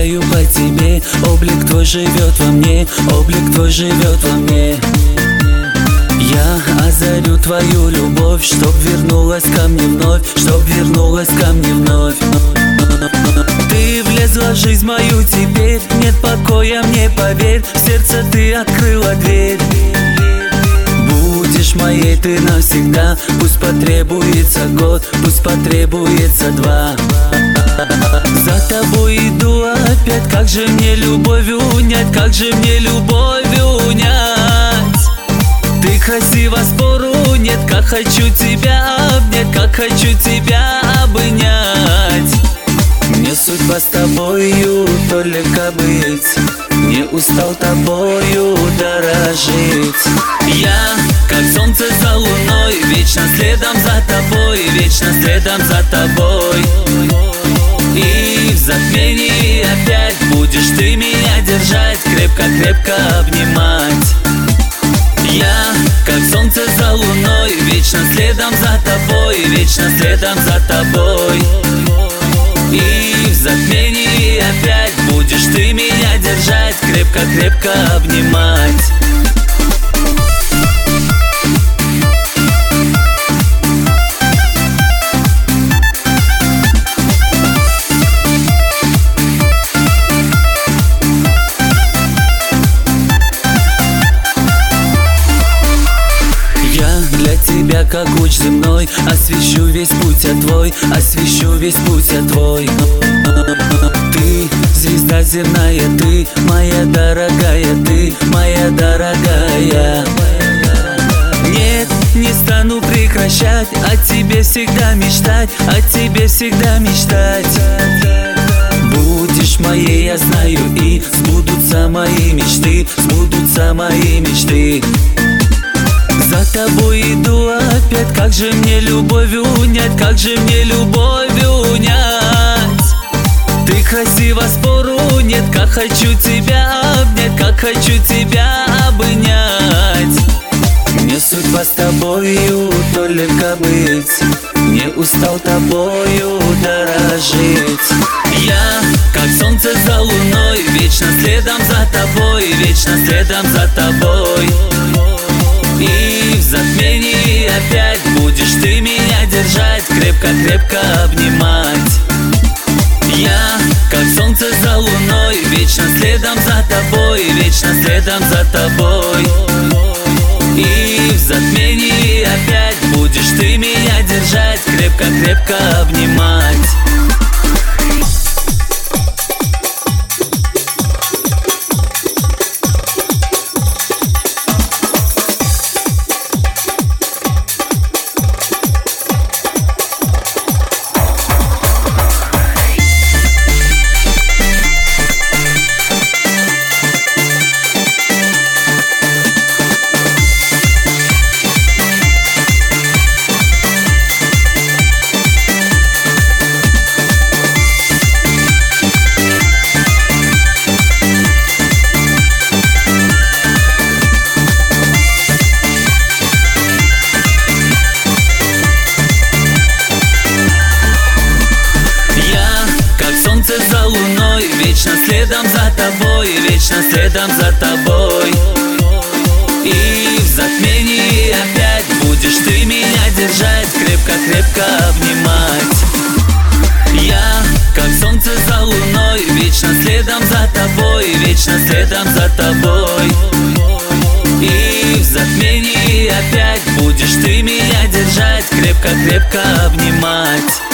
скучаю по тебе. Облик твой живет во мне, облик твой живет во мне. Я озарю твою любовь, чтоб вернулась ко мне вновь, чтоб вернулась ко мне вновь. Ты влезла в жизнь мою теперь, нет покоя мне, поверь, в сердце ты открыла дверь. Будешь моей ты навсегда, пусть потребуется год, пусть потребуется два. За тобой иду опять, как же мне любовь унять, как же мне любовь унять. Ты красива, спору нет, как хочу тебя обнять, как хочу тебя обнять. Мне судьба с тобою только быть, не устал тобою дорожить. Я, как солнце за луной, вечно следом за тобой, вечно следом за тобой. И в затмении опять будешь ты меня держать, крепко-крепко обнимать. Я, как солнце за луной, вечно следом за тобой, вечно следом за тобой. И в затмении опять будешь ты меня держать, крепко-крепко обнимать. Тебя, как луч земной, освещу весь путь твой, освещу весь путь твой. Ты, звезда земная, ты, моя дорогая, ты, моя дорогая. Нет, не стану прекращать, о тебе всегда мечтать, о тебе всегда мечтать. Будешь моей, я знаю, и сбудутся мои мечты, сбудутся мои мечты. За тобой иду опять, как же мне любовь унять, как же мне любовь унять. Ты красива, спору нет, как хочу тебя обнять, как хочу тебя обнять. Мне судьба с тобою только быть, не устал тобою дорожить. Я, как солнце за луной, вечно следом за тобой, вечно следом за тобой. И в затмении опять будешь ты меня держать, крепко-крепко обнимать. Я, как солнце за луной, вечно следом за тобой, вечно следом за тобой. И в затмении опять будешь ты меня держать, крепко-крепко обнимать. За луной, вечно следом за тобой, вечно следом за тобой. И в затмении опять будешь ты меня держать, крепко-крепко обнимать. Я, как солнце за луной, вечно следом за тобой, вечно следом за тобой. И в затмении опять будешь ты меня держать, крепко-крепко обнимать.